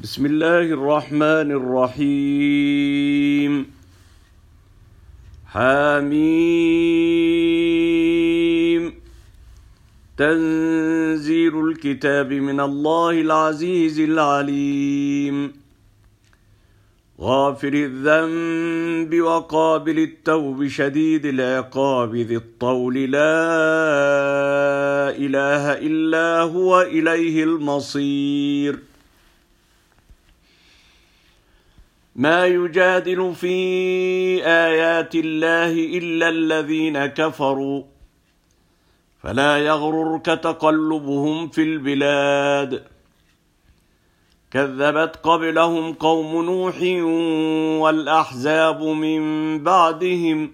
بسم الله الرحمن الرحيم. حميم. تنزيل الكتاب من الله العزيز العليم. غافر الذنب وقابل التوب شديد العقاب ذي الطول لا إله إلا هو إليه المصير. ما يجادل في آيات الله إلا الذين كفروا فلا يغررك تقلبهم في البلاد. كذبت قبلهم قوم نوح والأحزاب من بعدهم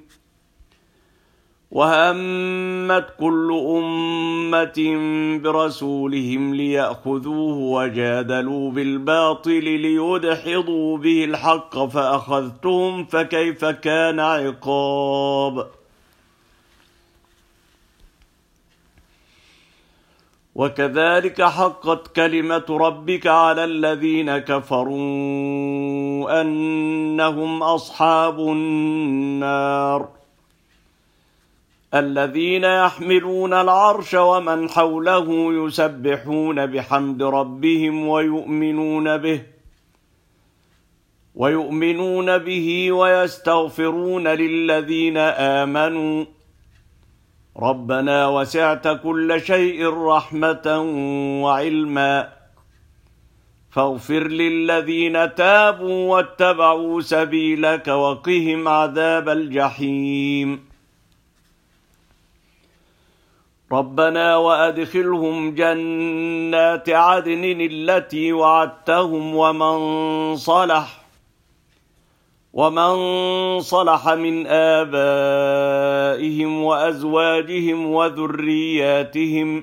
وهمت كل أمة برسولهم ليأخذوه وجادلوا بالباطل ليدحضوا به الحق فأخذتهم فكيف كان عقاب. وكذلك حقت كلمة ربك على الذين كفروا أنهم أصحاب النار الذين يحملون العرش ومن حوله يسبحون بحمد ربهم ويؤمنون به ويستغفرون للذين آمنوا ربنا وسعت كل شيء رحمة وعلما فاغفر للذين تابوا واتبعوا سبيلك وقهم عذاب الجحيم. ربنا وأدخلهم جنات عدن التي وعدتهم ومن صلح من آبائهم وأزواجهم وذرياتهم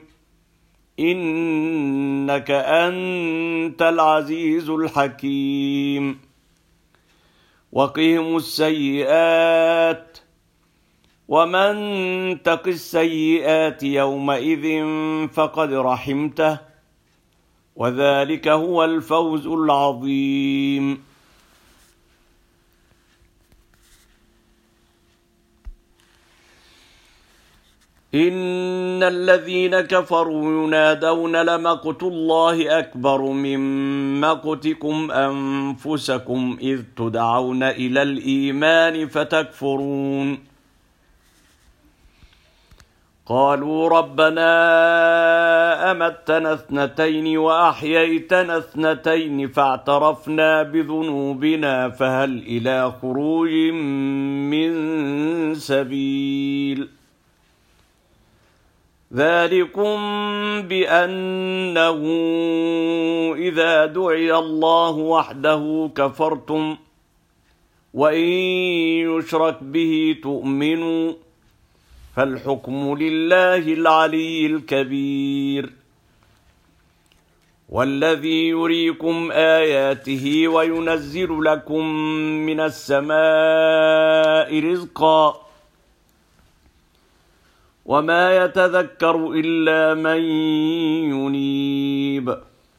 إنك أنت العزيز الحكيم. وقهم السيئات ومن تق السيئات يومئذ فقد رحمته وذلك هو الفوز العظيم. إن الذين كفروا ينادون لمقت الله أكبر من مقتكم أنفسكم إذ تدعون إلى الإيمان فتكفرون. قالوا ربنا أمتنا 2 وأحييتنا 2 فاعترفنا بذنوبنا فهل إلى خروج من سبيل. ذلكم بأنه إذا دعي الله وحده كفرتم وإن يشرك به تؤمنوا فالحكم لله العلي الكبير. والذي يريكم آياته وينزل لكم من السماء رزقا وما يتذكر إلا من ينيب.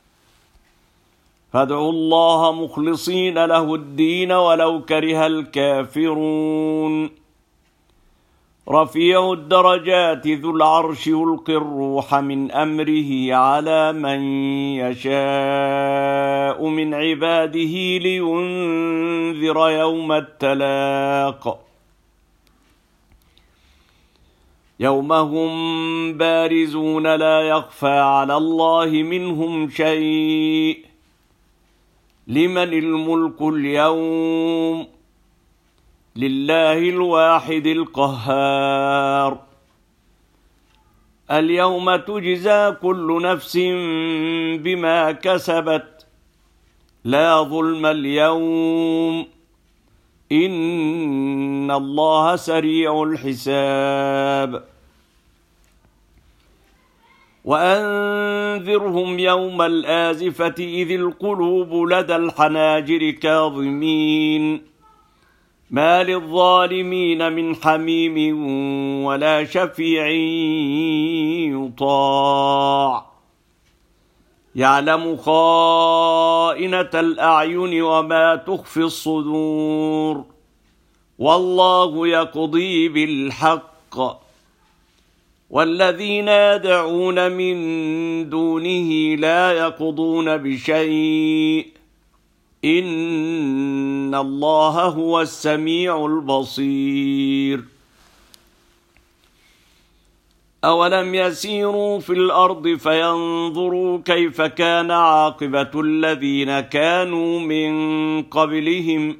فادعوا الله مخلصين له الدين ولو كره الكافرون. رفيع الدرجات ذو العرش يلقي الروح من أمره على من يشاء من عباده لينذر يوم التلاق يوم هم بارزون لا يخفى على الله منهم شيء. لمن الملك اليوم لله الواحد القهار. اليوم تجزى كل نفس بما كسبت لا ظلم اليوم إن الله سريع الحساب. وأنذرهم يوم الآزفة إذ القلوب لدى الحناجر كاظمين ما للظالمين من حميم ولا شفيع يطاع يعلم خائنة الأعين وما تخفي الصدور والله يقضي بالحق والذين يدعون من دونه لا يقضون بشيء إن الله هو السميع البصير أولم يسيروا في الأرض فينظروا كيف كان عاقبة الذين كانوا من قبلهم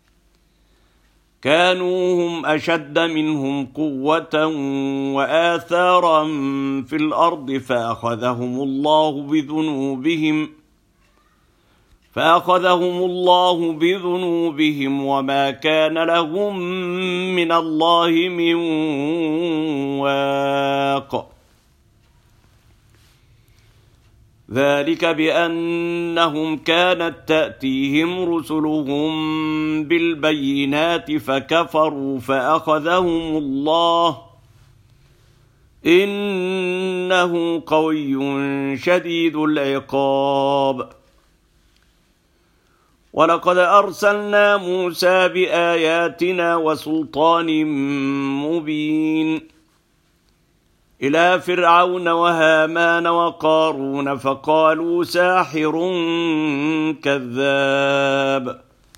كانوا هم أشد منهم قوة وآثارا في الأرض فأخذهم الله بذنوبهم وما كان لهم من الله من واق ذلك بأنهم كانت تأتيهم رسلهم بالبينات فكفروا فأخذهم الله إنه قوي شديد العقاب ولقد أرسلنا موسى بآياتنا وسلطان مبين إلى فرعون وهامان وقارون فقالوا ساحر كذاب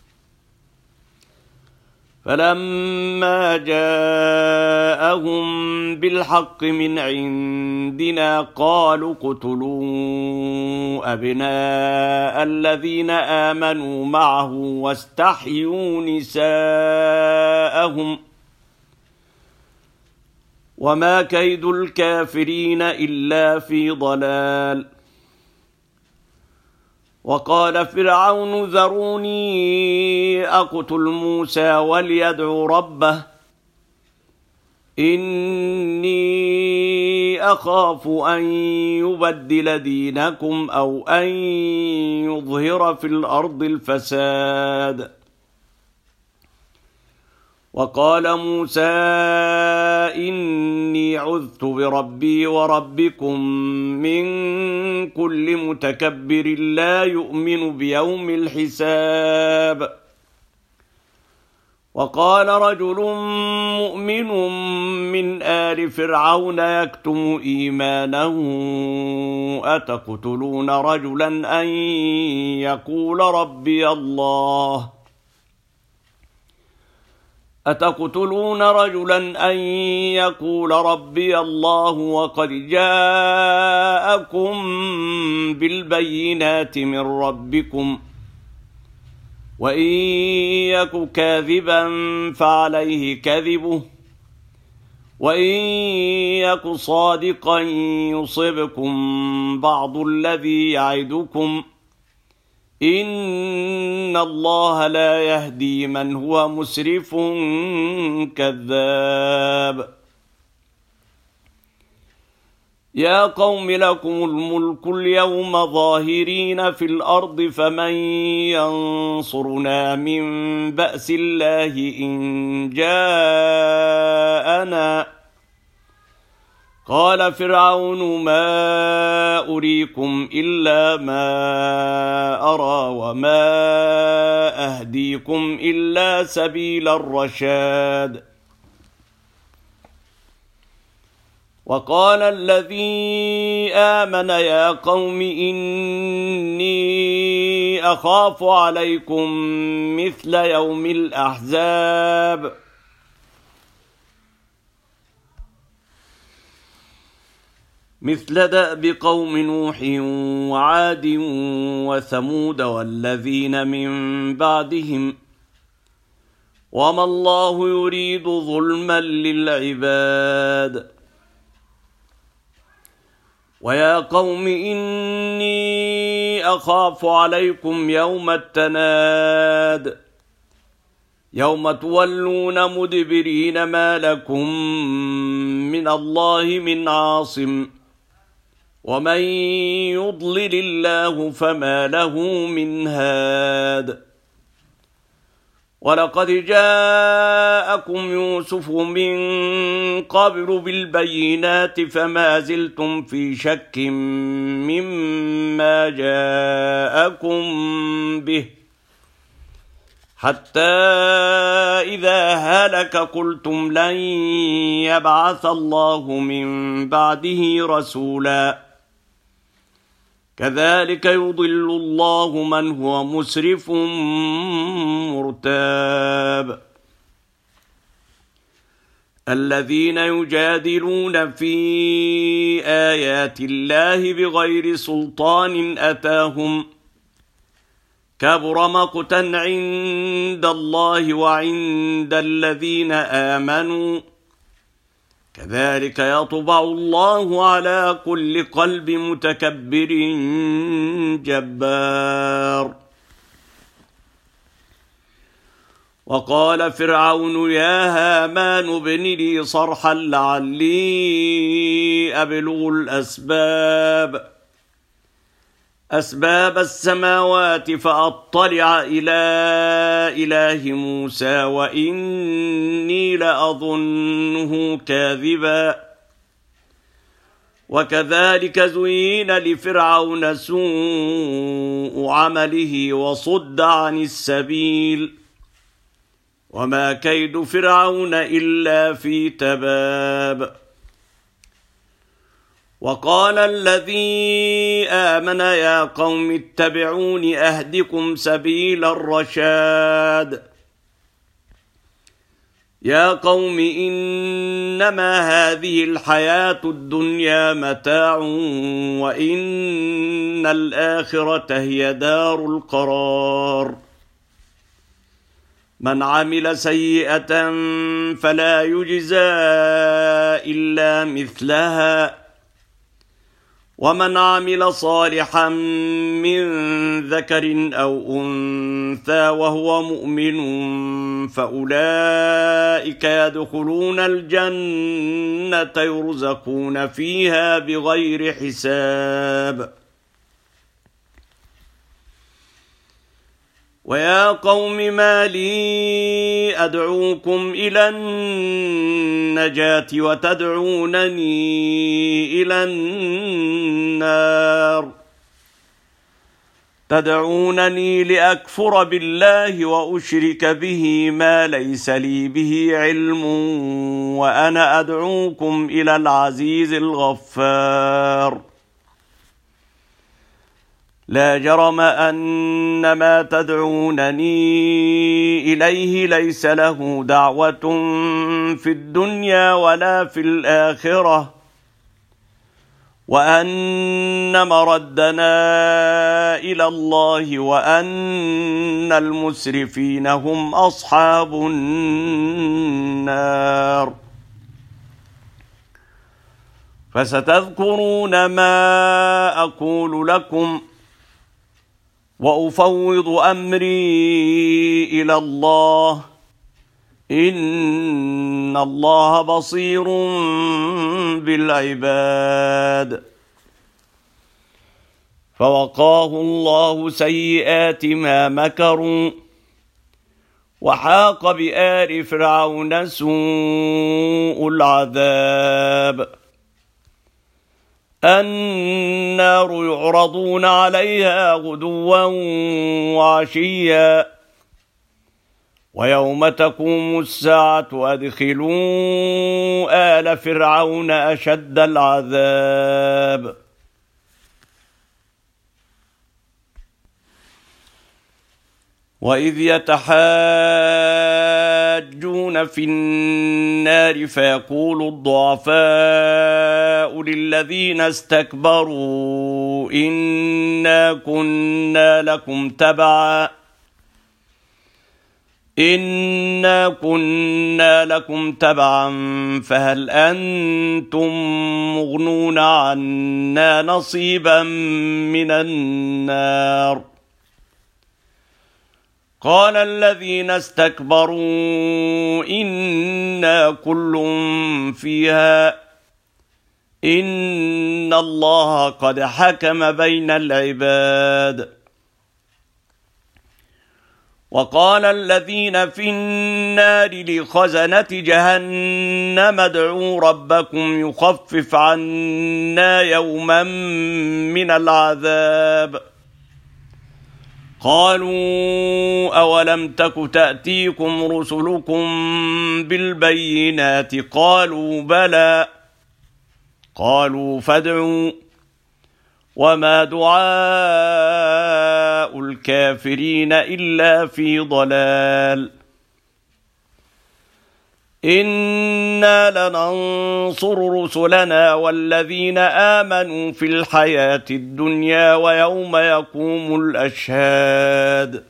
فلما جاءهم بالحق من عندنا قالوا اقتلوا أبناء الذين آمنوا معه واستحيوا نساءهم وما كيد الكافرين إلا في ضلال وقال فرعون ذروني أقتل موسى وليدع ربه إني أخاف أن يبدل دينكم أو أن يظهر في الأرض الفساد وقال موسى إني عذت بربي وربكم من كل متكبر لا يؤمن بيوم الحساب وقال رجل مؤمن من آل فرعون يكتم إيمانه أتقتلون رجلا أن يقول ربي الله وقد جاءكم بالبينات من ربكم وإن يك كاذبا فعليه كذبه وإن يك صادقا يصبكم بعض الذي يعدكم إن الله لا يهدي من هو مسرف كذاب يا قوم لكم الملك اليوم ظاهرين في الأرض فمن ينصرنا من بأس الله إن جاءنا قال فرعون ما أريكم إلا ما أرى وما أهديكم إلا سبيل الرشاد وقال الذي آمن يا قوم إني أخاف عليكم مثل يوم الأحزاب مثل دأب قوم نوح وعاد وثمود والذين من بعدهم وما الله يريد ظلما للعباد ويا قوم إني أخاف عليكم يوم التناد يوم تولون مدبرين ما لكم من الله من عاصم ومن يضلل الله فما له من هاد ولقد جاءكم يوسف من قبل بالبينات فما زلتم في شك مما جاءكم به حتى إذا هلك قلتم لن يبعث الله من بعده رسولا كذلك يضل الله من هو مسرف مرتاب الذين يجادلون في آيات الله بغير سلطان أتاهم كبر مقتا عند الله وعند الذين آمنوا كذلك يطبع الله على كل قلب متكبر جبار وقال فرعون يا هامان ابن لي صرحا لعلي أبلغ أسباب السماوات فأطلع إلى إله موسى وإني لأظنه كاذبا وكذلك زين لفرعون سوء عمله وصد عن السبيل وما كيد فرعون إلا في تباب وقال الذي آمن يا قوم اتبعون أهدكم سبيل الرشاد يا قوم إنما هذه الحياة الدنيا متاع وإن الآخرة هي دار القرار من عمل سيئة فلا يجزى إلا مثلها ومن عمل صالحا من ذكر أو أنثى وهو مؤمن فأولئك يدخلون الجنة يرزقون فيها بغير حساب ويا قوم ما لي أدعوكم إلى النجاة وتدعونني إلى النار تدعونني لأكفر بالله وأشرك به ما ليس لي به علم وأنا أدعوكم إلى العزيز الغفار لا جرم أن ما تدعونني إليه ليس له دعوة في الدنيا ولا في الآخرة وأن مردنا إلى الله وأن المسرفين هم أصحاب النار فستذكرون ما أقول لكم وأفوض أمري إلى الله إن الله بصير بالعباد فوقاه الله سيئات ما مكروا وحاق بآل فرعون سوء العذاب النار يعرضون عليها غدوا وعشيا ويوم تقوم الساعة أدخلوا آل فرعون أشد العذاب وإذ يتحاجون في النار فيقول الضعفاء للذين استكبروا إنا كنا لكم تبعا فهل أنتم مغنون عنا نصيبا من النار قال الذين استكبروا إنا كل فيها إن الله قد حكم بين العباد وقال الذين في النار لخزنة جهنم ادعوا ربكم يخفف عنا يوما من العذاب قالوا أولم تك تأتيكم رسلكم بالبينات قالوا بلى قالوا فادعوا وما دعاء الكافرين إلا في ضلال إنا لننصر رسلنا والذين آمنوا في الحياة الدنيا ويوم يقوم الأشهاد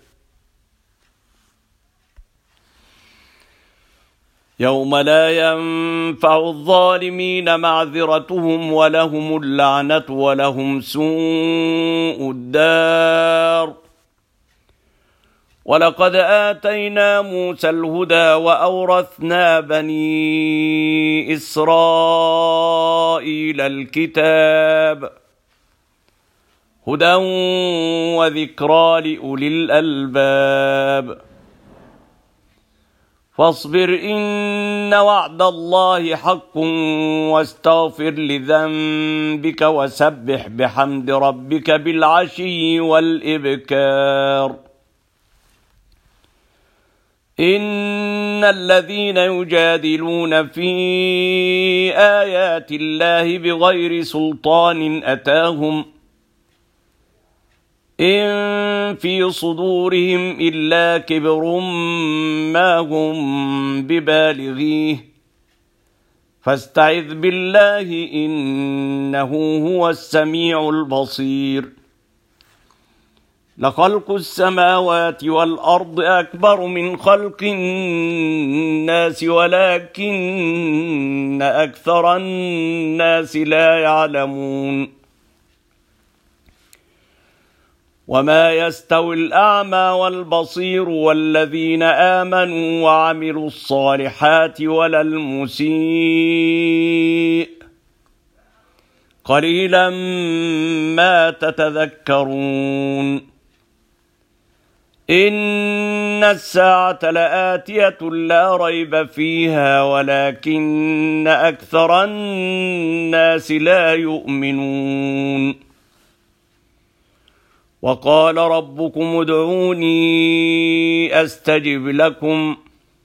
يوم لا ينفع الظالمين معذرتهم ولهم اللعنة ولهم سوء الدار ولقد آتينا موسى الهدى وأورثنا بني إسرائيل الكتاب هدى وذكرى لأولي الألباب فاصبر إن وعد الله حق واستغفر لذنبك وسبح بحمد ربك بالعشي والإبكار إن الذين يجادلون في آيات الله بغير سلطان أتاهم إن في صدورهم إلا كبر ما هم ببالغيه فاستعذ بالله إنه هو السميع البصير لخلق السماوات والأرض أكبر من خلق الناس ولكن أكثر الناس لا يعلمون وما يستوي الأعمى والبصير والذين آمنوا وعملوا الصالحات ولا المسيء قليلا ما تتذكرون إن الساعة لآتية لا ريب فيها ولكن أكثر الناس لا يؤمنون وقال ربكم ادعوني أستجب لكم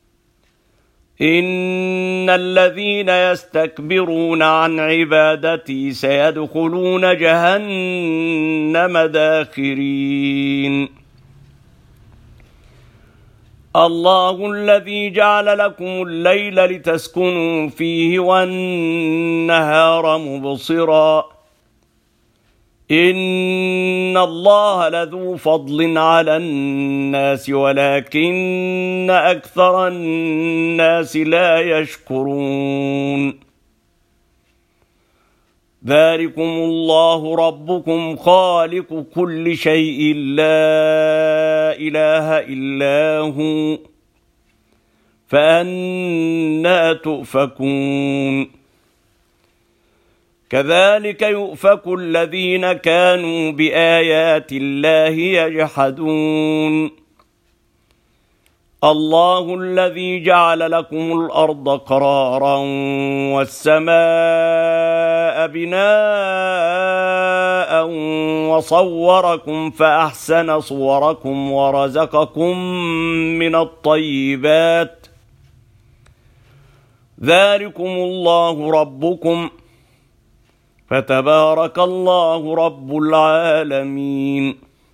إن الذين يستكبرون عن عبادتي سيدخلون جهنم داخرين الله الذي جعل لكم الليل لتسكنوا فيه والنهار مبصرا إن الله لذو فضل على الناس ولكن أكثر الناس لا يشكرون ذلكم الله ربكم خالق كل شيء لا إله إلا هو فأنى تؤفكون كذلك يؤفك الذين كانوا بآيات الله يجحدون الله الذي جعل لكم الأرض قرارا والسماء بناء وصوركم فأحسن صوركم ورزقكم من الطيبات ذلكم الله ربكم فتبارك الله رب العالمين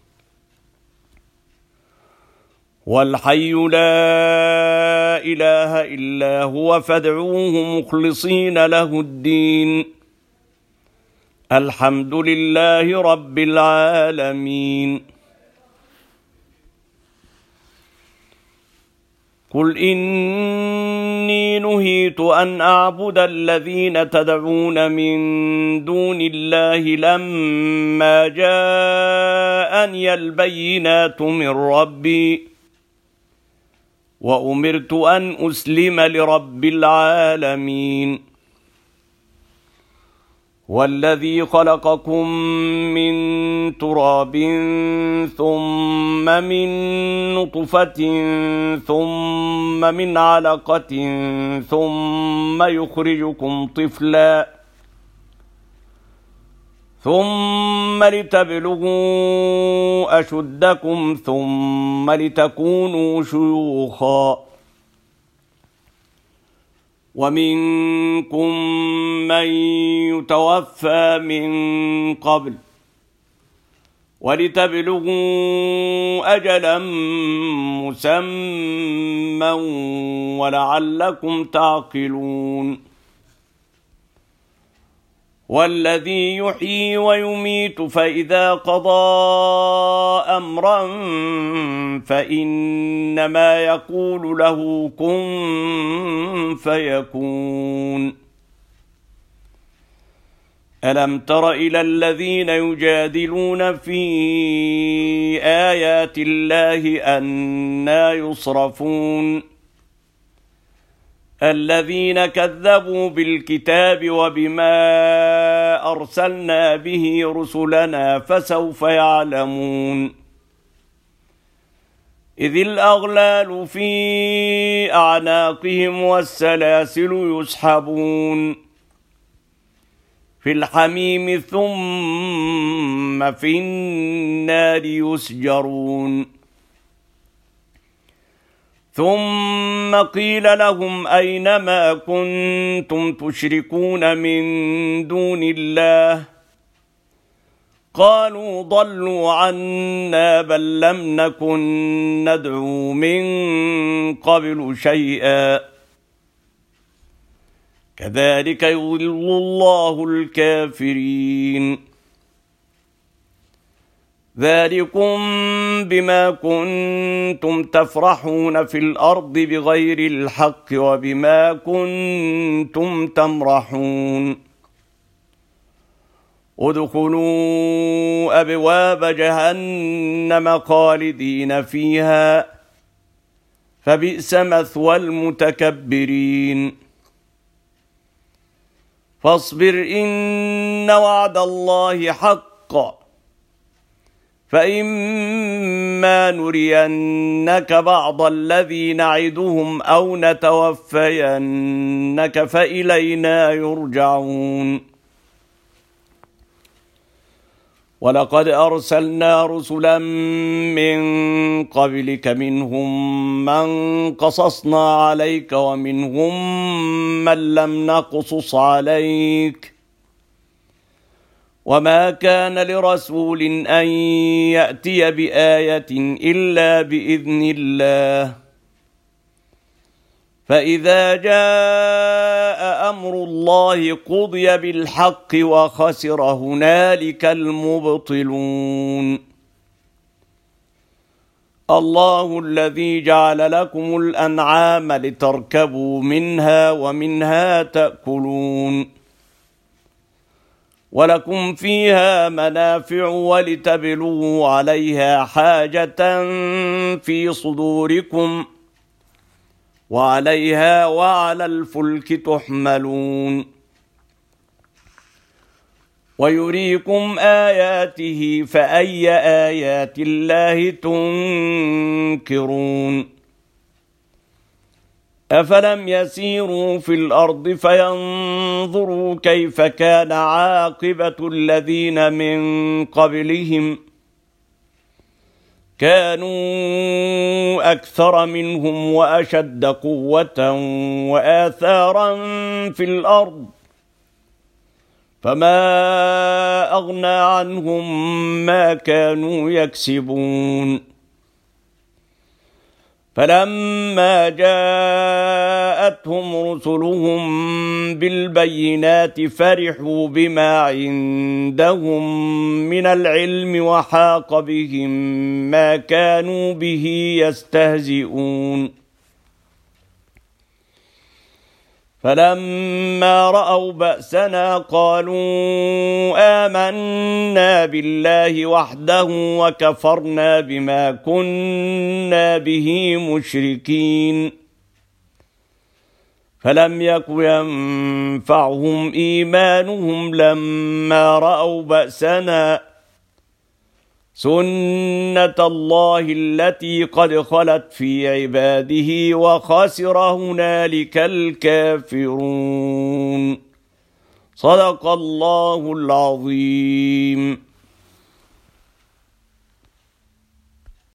والحي لا إله إلا هو فادعوه مخلصين له الدين الحمد لله رب العالمين قل إني نهيت أن أعبد الذين تدعون من دون الله لما جاءني البينات من ربي وأمرت أن أسلم لرب العالمين والذي خلقكم من تراب ثم من نطفة ثم من علقة ثم يخرجكم طفلا ثم لتبلغوا أشدكم ثم لتكونوا شيوخا ومنكم من يتوفى من قبل ولتبلغوا أجلا مسمى ولعلكم تعقلون والذي يحيي ويميت فإذا قضى أمرا فإنما يقول له كن فيكون ألم تر إلى الذين يجادلون في آيات الله أنى يصرفون الذين كذبوا بالكتاب وبما أرسلنا به رسلنا فسوف يعلمون إذ الأغلال في أعناقهم والسلاسل يسحبون في الحميم ثم في النار يسجرون ثم قيل لهم أين ما كنتم تشركون من دون الله قالوا ضلوا عنا بل لم نكن ندعو من قبل شيئا كذلك يضل الله الكافرين ذلكم بما كنتم تفرحون في الأرض بغير الحق وبما كنتم تمرحون ادخلوا أبواب جهنم خالدين فيها فبئس مثوى المتكبرين فاصبر إن وعد الله حق فإما نرينك بعض الذي نعدهم أو نتوفينك فإلينا يرجعون ولقد أرسلنا رسلا من قبلك منهم من قصصنا عليك ومنهم من لم نقصص عليك وما كان لرسول أن يأتي بآية إلا بإذن الله فإذا جاء أمر الله قضي بالحق وخسر هنالك المبطلون الله الذي جعل لكم الأنعام لتركبوا منها ومنها تأكلون ولكم فيها منافع ولتبلغوا عليها حاجة في صدوركم وعليها وعلى الفلك تحملون ويريكم آياته فأي آيات الله تنكرون أفلم يسيروا في الأرض فينظروا كيف كان عاقبة الذين من قبلهم كانوا أكثر منهم وأشد قوة وآثارا في الأرض فما أغنى عنهم ما كانوا يكسبون فلما جاءتهم رسلهم بالبينات فرحوا بما عندهم من العلم وحاق بهم ما كانوا به يستهزئون فلما رأوا بأسنا قالوا آمنا بالله وحده وكفرنا بما كنا به مشركين فلم يك ينفعهم إيمانهم لما رأوا بأسنا سنة الله التي قد خلت في عباده وخسر هنالك الكافرون. صدق الله العظيم.